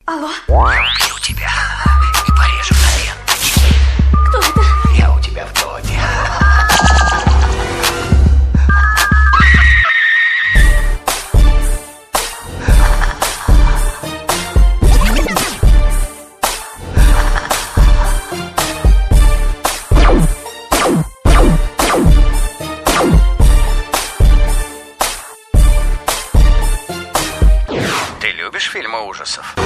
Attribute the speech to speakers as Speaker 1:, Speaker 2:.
Speaker 1: Алло?
Speaker 2: Я убью тебя и порежу на ленточки.
Speaker 1: Кто это?
Speaker 2: Я у тебя в доме. Ты любишь фильмы ужасов?